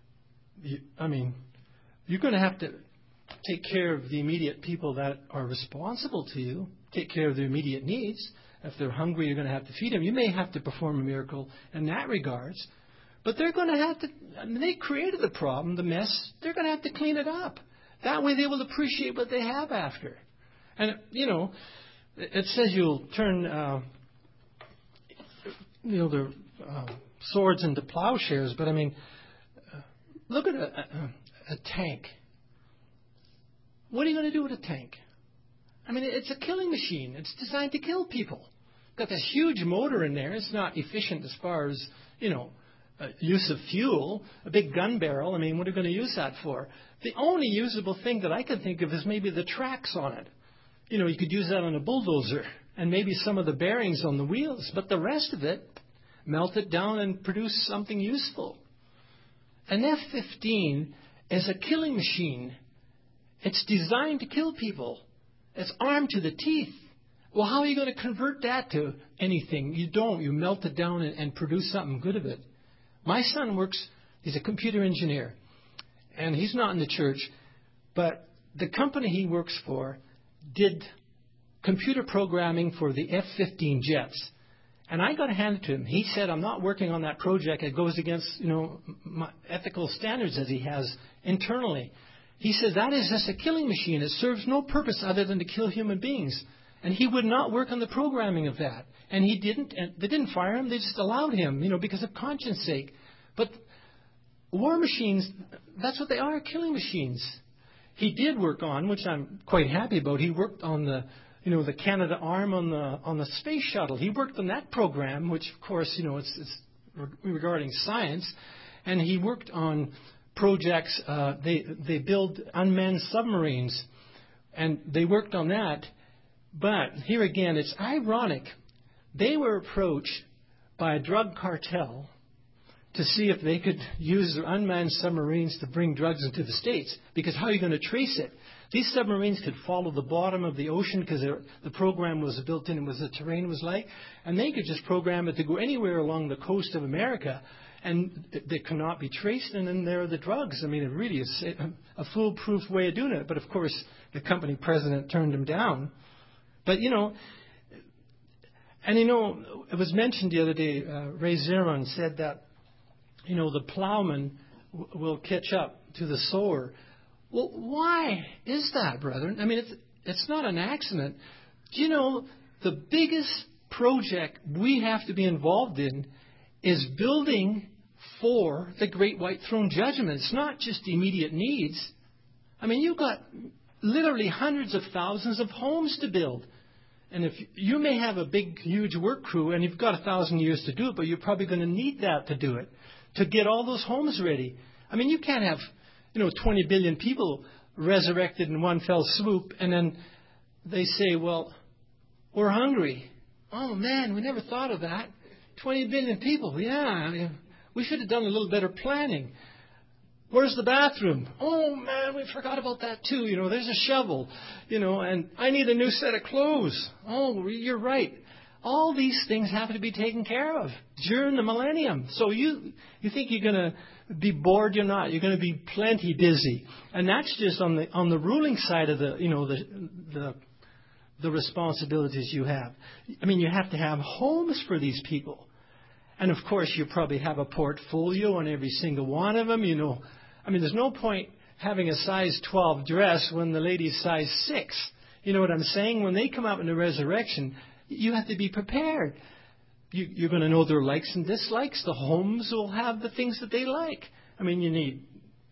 you're going to have to take care of the immediate people that are responsible to you, take care of their immediate needs. If they're hungry, you're going to have to feed them. You may have to perform a miracle in that regards. But they're going to have to, they created the problem, the mess. They're going to have to clean it up. That way they will appreciate what they have after. And, it says you'll turn, their swords into plowshares. But, look at a tank. What are you going to do with a tank? It's a killing machine. It's designed to kill people. Got this huge motor in there. It's not efficient as far as, use of fuel. A big gun barrel. What are you going to use that for? The only usable thing that I can think of is maybe the tracks on it. You could use that on a bulldozer and maybe some of the bearings on the wheels. But the rest of it, melt it down and produce something useful. An F-15 is a killing machine. It's designed to kill people. It's armed to the teeth. Well, how are you going to convert that to anything? You don't. You melt it down and produce something good of it. My son he's a computer engineer, and he's not in the church, but the company he works for did computer programming for the F-15 jets. And I got to hand it to him. He said, I'm not working on that project. It goes against, my ethical standards as he has internally. He said, that is just a killing machine. It serves no purpose other than to kill human beings. And he would not work on the programming of that. And he didn't. And they didn't fire him. They just allowed him, because of conscience sake. But war machines, that's what they are, killing machines. He did work on, which I'm quite happy about, he worked on the Canada arm on the space shuttle. He worked on that program, which, of course, it's regarding science. And he worked on projects. They build unmanned submarines, and they worked on that. But here again, it's ironic. They were approached by a drug cartel to see if they could use their unmanned submarines to bring drugs into the States. Because how are you going to trace it? These submarines could follow the bottom of the ocean because the program was built in, was the terrain was like, and they could just program it to go anywhere along the coast of America, and they cannot be traced. And then there are the drugs. It really is a foolproof way of doing it. But of course, the company president turned them down. But it was mentioned the other day. Ray Zeron said that the plowman will catch up to the sower. Well, why is that, brethren? It's not an accident. Do you know the biggest project we have to be involved in is building for the Great White Throne Judgment? It's not just immediate needs. You've got literally hundreds of thousands of homes to build. And if you may have a big, huge work crew, and you've got 1,000 years to do it, but you're probably going to need that to do it, to get all those homes ready. You can't have 20 billion people resurrected in one fell swoop, and then they say, well, we're hungry. Oh, man, we never thought of that. 20 billion people, yeah, we should have done a little better planning. Where's the bathroom? Oh, man, we forgot about that too. There's a shovel, and I need a new set of clothes. Oh, you're right. All these things have to be taken care of during the millennium. So you think you're going to be bored? You're not. You're going to be plenty busy. And that's just on the ruling side of the responsibilities you have. You have to have homes for these people. And of course, you probably have a portfolio on every single one of them. There's no point having a size 12 dress when the lady's size 6. You know what I'm saying? When they come up in the resurrection, you have to be prepared. You're going to know their likes and dislikes. The homes will have the things that they like. You need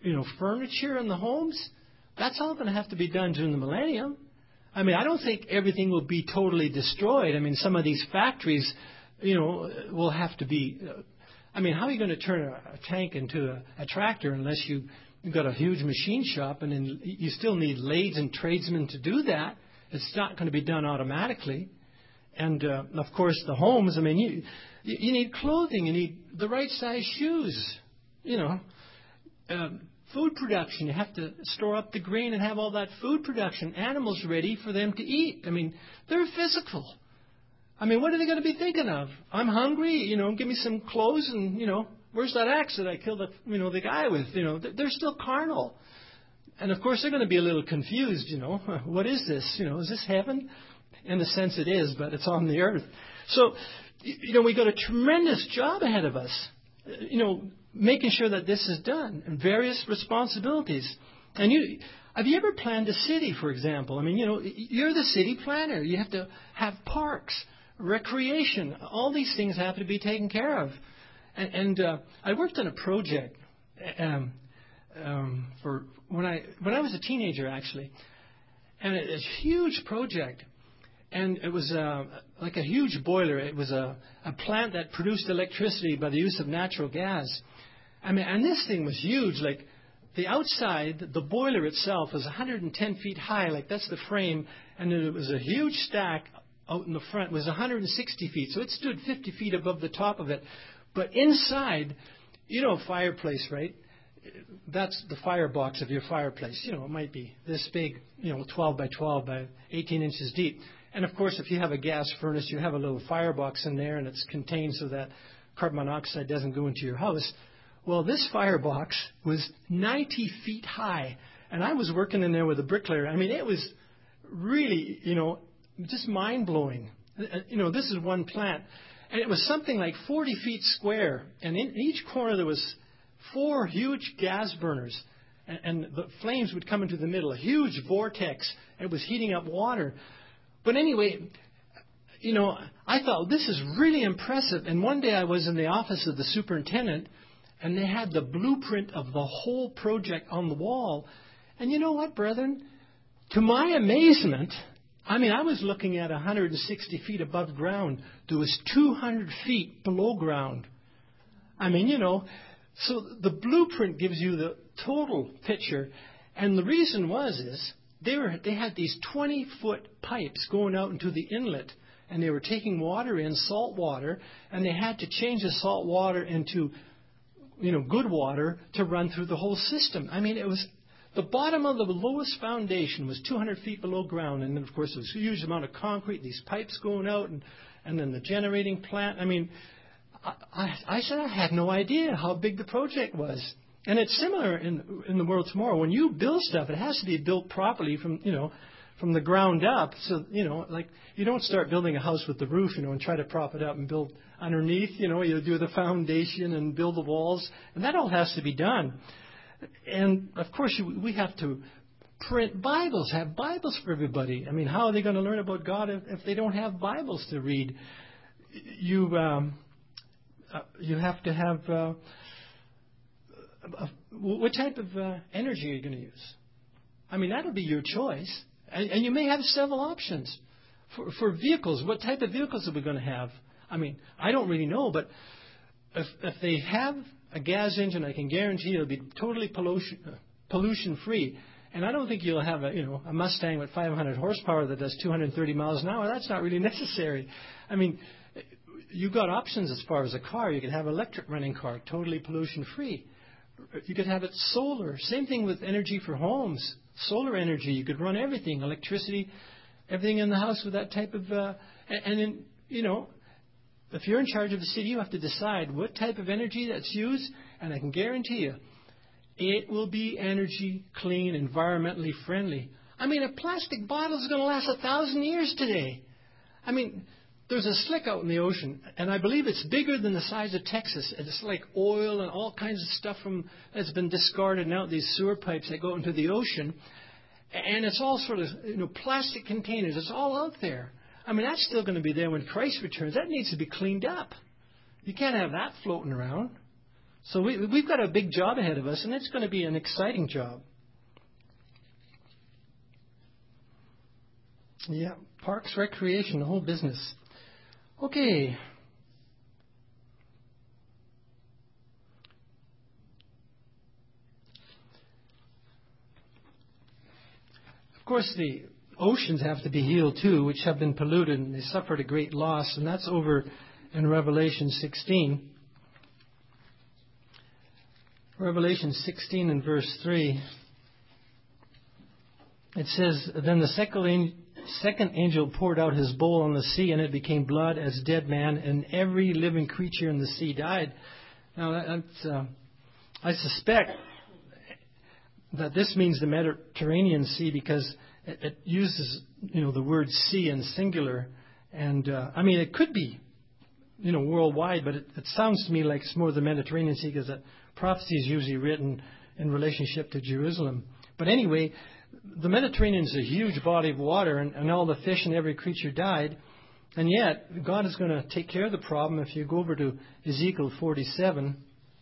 furniture in the homes, that's all going to have to be done during the millennium. I mean, I don't think everything will be totally destroyed. I mean, some of these factories, will have to be. How are you going to turn a tank into a tractor unless you've got a huge machine shop, and then you still need lathes and tradesmen to do that. It's not going to be done automatically. And, of course, the homes, you need clothing. You need the right size shoes, food production. You have to store up the grain and have all that food production, animals ready for them to eat. They're physical. What are they going to be thinking of? I'm hungry, give me some clothes and, where's that axe that I killed the guy with? They're still carnal. And, of course, they're going to be a little confused, What is this? Is this heaven? In a sense it is, but it's on the earth. So, we got a tremendous job ahead of us, making sure that this is done and various responsibilities. And have you ever planned a city, for example? You're the city planner. You have to have parks, recreation. All these things have to be taken care of. And I worked on a project for when I was a teenager, actually, and it's a huge project. And it was like a huge boiler. It was a plant that produced electricity by the use of natural gas. And this thing was huge. Like the outside, the boiler itself was 110 feet high. Like that's the frame. And then it was a huge stack out in the front. It was 160 feet. So it stood 50 feet above the top of it. But inside, a fireplace, right? That's the firebox of your fireplace. It might be this big, 12 by 12 by 18 inches deep. And, of course, if you have a gas furnace, you have a little firebox in there, and it's contained so that carbon monoxide doesn't go into your house. Well, this firebox was 90 feet high, and I was working in there with a bricklayer. It was really, just mind-blowing. This is one plant, and it was something like 40 feet square, and in each corner there was 4 huge gas burners, and the flames would come into the middle, a huge vortex. It was heating up water. But anyway, I thought, this is really impressive. And one day I was in the office of the superintendent, and they had the blueprint of the whole project on the wall. And you know what, brethren? To my amazement, I was looking at 160 feet above ground. There was 200 feet below ground. So the blueprint gives you the total picture. And the reason is they had these 20-foot pipes going out into the inlet, and they were taking water in, salt water, and they had to change the salt water into, good water to run through the whole system. It was the bottom of the lowest foundation was 200 feet below ground, and then, of course, there was a huge amount of concrete, these pipes going out, and then the generating plant. I said I had no idea how big the project was. And it's similar in the world tomorrow. When you build stuff, it has to be built properly from the ground up. So, like you don't start building a house with the roof, and try to prop it up and build underneath. You do the foundation and build the walls. And that all has to be done. And, of course, we have to print Bibles, have Bibles for everybody. How are they going to learn about God if they don't have Bibles to read? You have to have... what type of energy are you going to use? That'll be your choice. And you may have several options. For vehicles, what type of vehicles are we going to have? I don't really know, but if they have a gas engine, I can guarantee it'll be totally pollution-free. And I don't think you'll have a Mustang with 500 horsepower that does 230 miles an hour. That's not really necessary. You've got options as far as a car. You can have an electric running car, totally pollution-free. You could have it solar. Same thing with energy for homes. Solar energy. You could run everything, electricity, everything in the house with that type of... and then, if you're in charge of the city, you have to decide what type of energy that's used. And I can guarantee you, it will be energy, clean, environmentally friendly. A plastic bottle is going to last 1,000 years today. There's a slick out in the ocean, and I believe it's bigger than the size of Texas. It's like oil and all kinds of stuff that's been discarded now, these sewer pipes that go into the ocean. And it's all sort of, plastic containers. It's all out there. That's still going to be there when Christ returns. That needs to be cleaned up. You can't have that floating around. So we've got a big job ahead of us, and it's going to be an exciting job. Yeah, parks, recreation, the whole business. Okay. Of course, the oceans have to be healed too, which have been polluted, and they suffered a great loss, and that's over in Revelation 16. Revelation 16 and verse 3. It says, "Then the second angel poured out his bowl on the sea, and it became blood as dead man, and every living creature in the sea died." Now, I suspect that this means the Mediterranean Sea, because it uses, the word sea in singular. And, it could be, worldwide, but it sounds to me like it's more the Mediterranean Sea, because the prophecy is usually written in relationship to Jerusalem. But anyway, the Mediterranean is a huge body of water, and all the fish and every creature died. And yet, God is going to take care of the problem. If you go over to Ezekiel 47,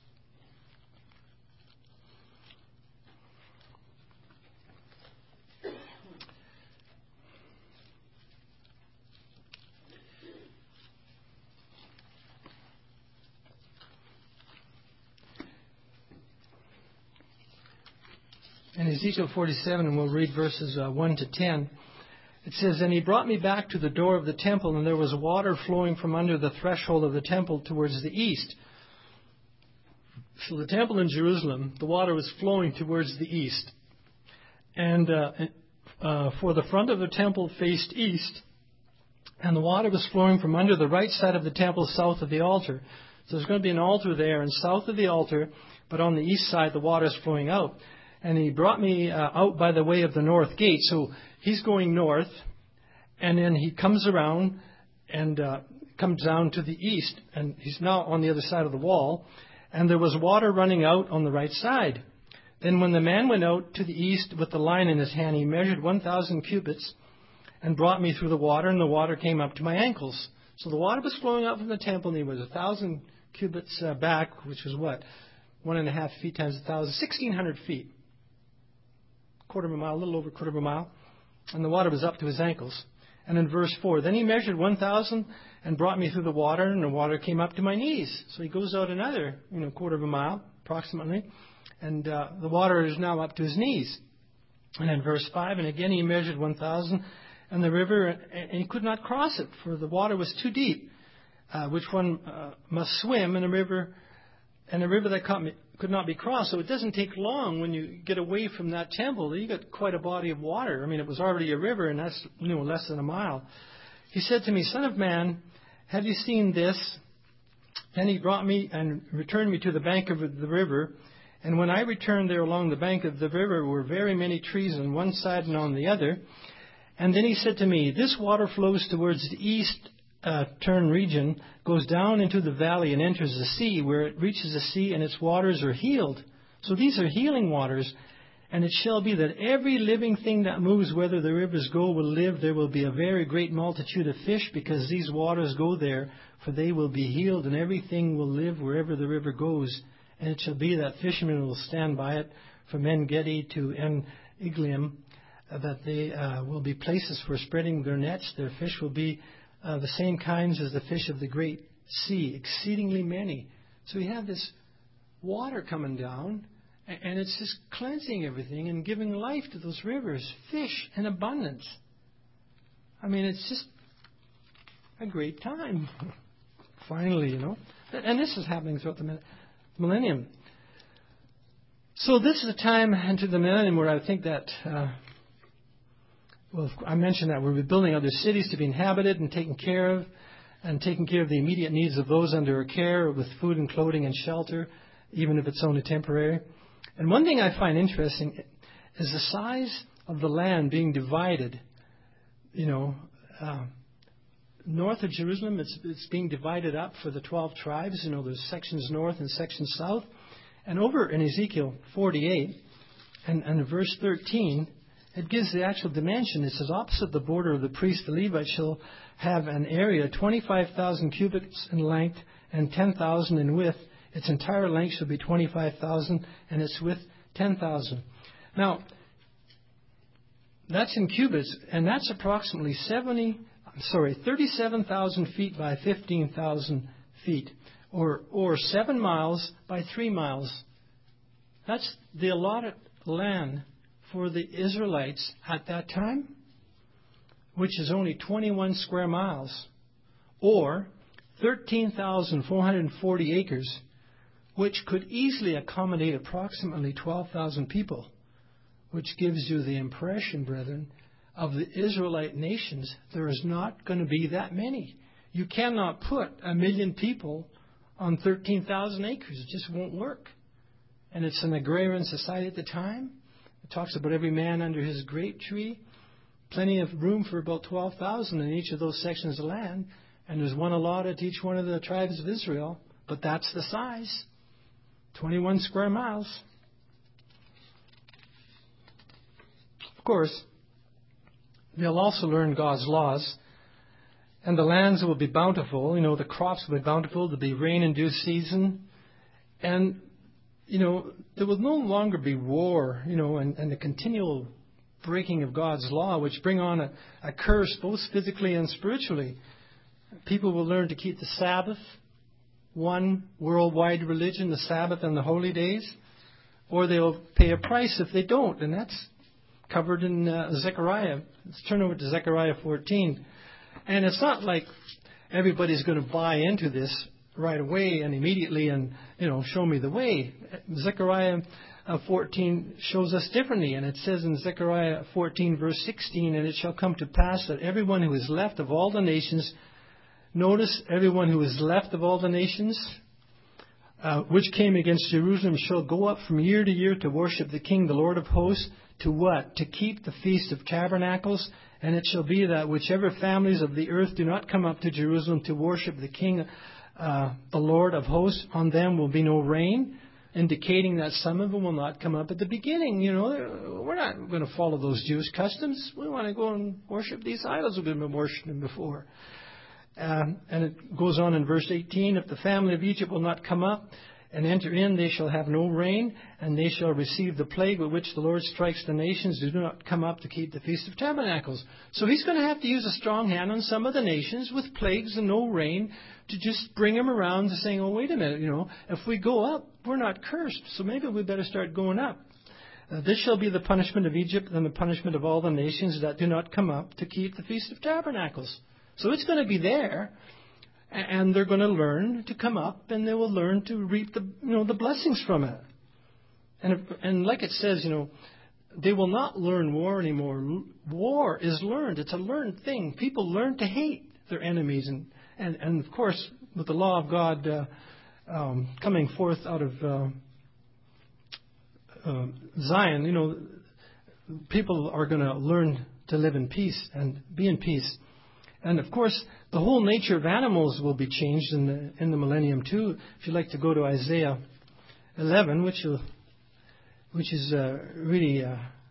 in Ezekiel 47, and we'll read verses 1 to 10, it says, "And he brought me back to the door of the temple, and there was water flowing from under the threshold of the temple towards the east." So the temple in Jerusalem, the water was flowing towards the east. And for the front of the temple faced east, and the water was flowing from under the right side of the temple south of the altar. So there's going to be an altar there, and south of the altar, but on the east side, the water is flowing out. And he brought me out by the way of the north gate. So he's going north, and then he comes around and comes down to the east, and he's now on the other side of the wall. And there was water running out on the right side. Then when the man went out to the east with the line in his hand, he measured 1,000 cubits and brought me through the water, and the water came up to my ankles. So the water was flowing out from the temple, and he was 1,000 cubits back, which was what? 1.5 feet times 1,000, 1,600 feet. Quarter of a mile, a little over a quarter of a mile, and the water was up to his ankles. And in verse 4, "Then he measured 1,000 and brought me through the water, and the water came up to my knees." So he goes out another, quarter of a mile, approximately, and the water is now up to his knees. And in verse 5, "And again he measured 1,000, and the river, and he could not cross it, for the water was too deep, which one must swim in a river, and a river that could not be crossed." So it doesn't take long when you get away from that temple. You got quite a body of water. It was already a river, and that's less than a mile. He said to me, "Son of man, have you seen this?" Then he brought me and returned me to the bank of the river. And when I returned there along the bank of the river were very many trees on one side and on the other. And then he said to me, "This water flows towards the east turn region, goes down into the valley and enters the sea, where it reaches the sea, and its waters are healed." So these are healing waters. "And it shall be that every living thing that moves, whether the rivers go, will live. There will be a very great multitude of fish, because these waters go there, for they will be healed, and everything will live wherever the river goes. And it shall be that fishermen will stand by it from En-Gedi to En-Eglaim, that they will be places for spreading their nets. Their fish will be the same kinds as the fish of the great sea, exceedingly many." So we have this water coming down, and it's just cleansing everything and giving life to those rivers, fish in abundance. It's just a great time. Finally, And this is happening throughout the millennium. So this is a time into the millennium where I think that... I mentioned that we'll be building other cities to be inhabited and taken care of the immediate needs of those under our care with food and clothing and shelter, even if it's only temporary. And one thing I find interesting is the size of the land being divided. North of Jerusalem, it's being divided up for the 12 tribes. There's sections north and sections south. And over in Ezekiel 48 and verse 13, it gives the actual dimension. It says, "Opposite the border of the priest, the Levite shall have an area 25,000 cubits in length and 10,000 in width Its entire length shall be 25,000, and its width 10,000. Now, that's in cubits, and that's approximately 37,000 feet by 15,000 feet, or 7 miles by 3 miles. That's the allotted land for the Israelites at that time, which is only 21 square miles, or 13,440 acres, which could easily accommodate approximately 12,000 people, which gives you the impression, brethren, of the Israelite nations, there is not going to be that many. You cannot put 1 million people on 13,000 acres. It just won't work. And it's an agrarian society at the time. It talks about every man under his grape tree. Plenty of room for about 12,000 in each of those sections of land. And there's one allotted to each one of the tribes of Israel. But that's the size. 21 square miles. Of course, they'll also learn God's laws. And the lands will be bountiful. The crops will be bountiful. There'll be rain in due season. And, there will no longer be war, and the continual breaking of God's law, which bring on a curse both physically and spiritually. People will learn to keep the Sabbath, one worldwide religion, the Sabbath and the holy days, or they'll pay a price if they don't. And that's covered in Zechariah. Let's turn over to Zechariah 14. And it's not like everybody's going to buy into this right away and immediately and, show me the way. Zechariah 14 shows us differently. And it says in Zechariah 14, verse 16, and it shall come to pass that everyone who is left of all the nations, notice everyone who is left of all the nations, which came against Jerusalem shall go up from year to year to worship the King, the Lord of hosts. To what? To keep the Feast of Tabernacles. And it shall be that whichever families of the earth do not come up to Jerusalem to worship the King, the Lord of hosts, on them will be no rain, indicating that some of them will not come up at the beginning. We're not going to follow those Jewish customs. We want to go and worship these idols we've been worshiping before. And it goes on in verse 18, if the family of Egypt will not come up and enter in, they shall have no rain, and they shall receive the plague with which the Lord strikes the nations who do not come up to keep the Feast of Tabernacles. So he's going to have to use a strong hand on some of the nations with plagues and no rain to just bring them around to saying, oh, wait a minute, if we go up, we're not cursed, so maybe we better start going up. This shall be the punishment of Egypt and the punishment of all the nations that do not come up to keep the Feast of Tabernacles. So it's going to be there. And they're going to learn to come up, and they will learn to reap the blessings from it. And like it says, they will not learn war anymore. War is learned. It's a learned thing. People learn to hate their enemies, and of course, with the law of God coming forth out of Zion, people are going to learn to live in peace and be in peace. And of course, the whole nature of animals will be changed in the millennium too. If you'd like to go to Isaiah 11, which is really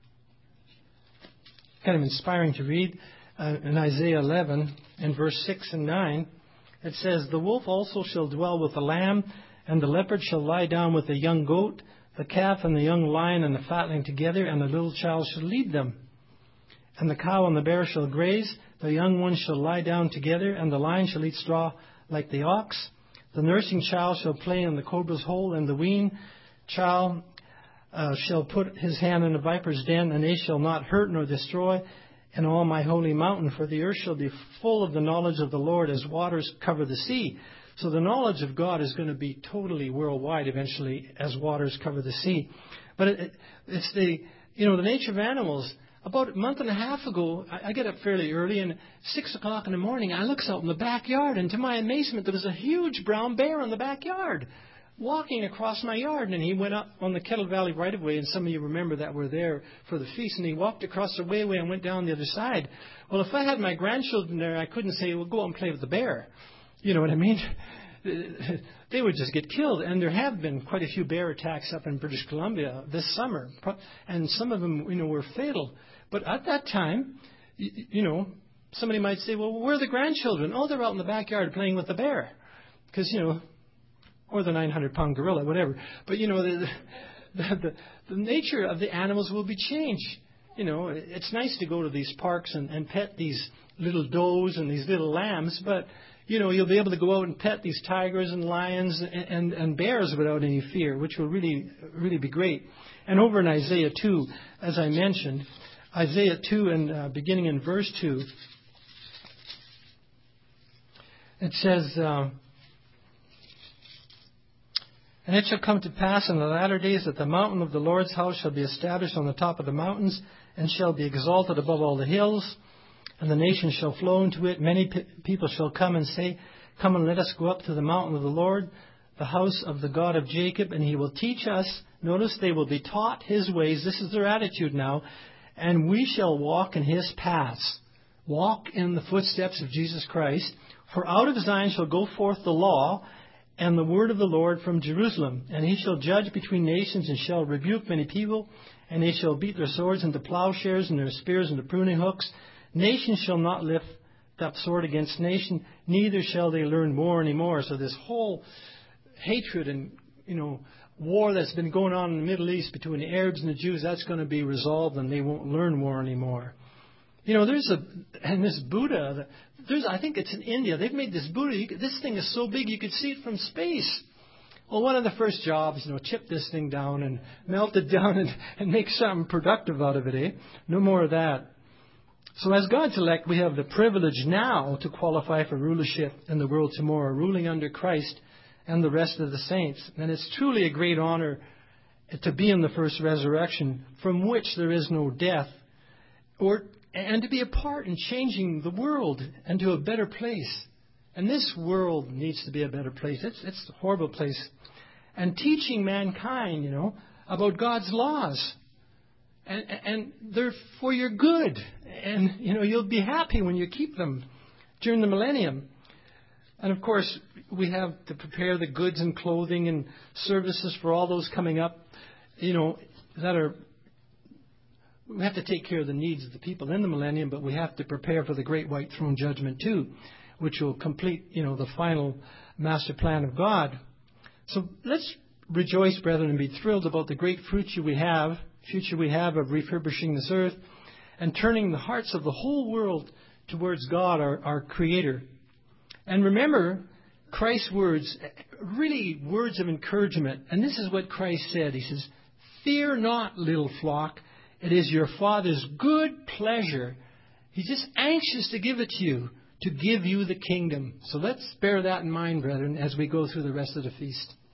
kind of inspiring to read. In Isaiah 11, in verse 6 and 9, it says, the wolf also shall dwell with the lamb, and the leopard shall lie down with the young goat, the calf and the young lion and the fatling together, and the little child shall lead them. And the cow and the bear shall graze, the young ones shall lie down together, and the lion shall eat straw like the ox. The nursing child shall play in the cobra's hole, and the weaned child shall put his hand in the viper's den, and they shall not hurt nor destroy in all my holy mountain, for the earth shall be full of the knowledge of the Lord as waters cover the sea. So the knowledge of God is going to be totally worldwide eventually as waters cover the sea. But it's the nature of animals. About a month and a half ago, I get up fairly early, and 6 o'clock in the morning, I looks out in the backyard, and to my amazement, there was a huge brown bear in the backyard walking across my yard. And he went up on the Kettle Valley right-of-way, and some of you remember that were there for the feast, and he walked across the wayway and went down the other side. Well, if I had my grandchildren there, I couldn't say, well, go out and play with the bear. You know what I mean? They would just get killed. And there have been quite a few bear attacks up in British Columbia this summer, and some of them, were fatal. But at that time, somebody might say, well, where are the grandchildren? Oh, they're out in the backyard playing with the bear. Because, or the 900-pound gorilla, whatever. But, the nature of the animals will be changed. It's nice to go to these parks and pet these little does and these little lambs, but, you'll be able to go out and pet these tigers and lions and bears without any fear, which will really, really be great. And over in Isaiah 2, as I mentioned, Isaiah 2 and beginning in verse 2, it says, "And it shall come to pass in the latter days that the mountain of the Lord's house shall be established on the top of the mountains, and shall be exalted above all the hills, and the nations shall flow into it. Many people shall come and say, Come and let us go up to the mountain of the Lord, the house of the God of Jacob, and he will teach us." Notice, they will be taught his ways. This is their attitude now. "And we shall walk in his paths." Walk in the footsteps of Jesus Christ. "For out of Zion shall go forth the law and the word of the Lord from Jerusalem. And he shall judge between nations and shall rebuke many people. And they shall beat their swords into plowshares and their spears into pruning hooks. Nation shall not lift up sword against nation, neither shall they learn war anymore." So this whole hatred and, war that's been going on in the Middle East between the Arabs and the Jews, that's going to be resolved and they won't learn war anymore. And this Buddha, I think it's in India, they've made this Buddha, this thing is so big you could see it from space. Well, one of the first jobs, chip this thing down and melt it down and make something productive out of it, eh? No more of that. So as God's elect, we have the privilege now to qualify for rulership in the world tomorrow, ruling under Christ and the rest of the saints. And it's truly a great honor to be in the first resurrection, from which there is no death, and to be a part in changing the world into a better place. And this world needs to be a better place. It's a horrible place. And teaching mankind, about God's laws. And they're for your good. And, you'll be happy when you keep them during the millennium. And, of course, we have to prepare the goods and clothing and services for all those coming up, we have to take care of the needs of the people in the millennium, but we have to prepare for the great white throne judgment too, which will complete, the final master plan of God. So let's rejoice, brethren, and be thrilled about the great future we have of refurbishing this earth and turning the hearts of the whole world towards God, our Creator. And remember Christ's words, really words of encouragement. And this is what Christ said. He says, "Fear not, little flock. It is your Father's good pleasure." He's just anxious to give it to you, to give you the kingdom. So let's bear that in mind, brethren, as we go through the rest of the feast.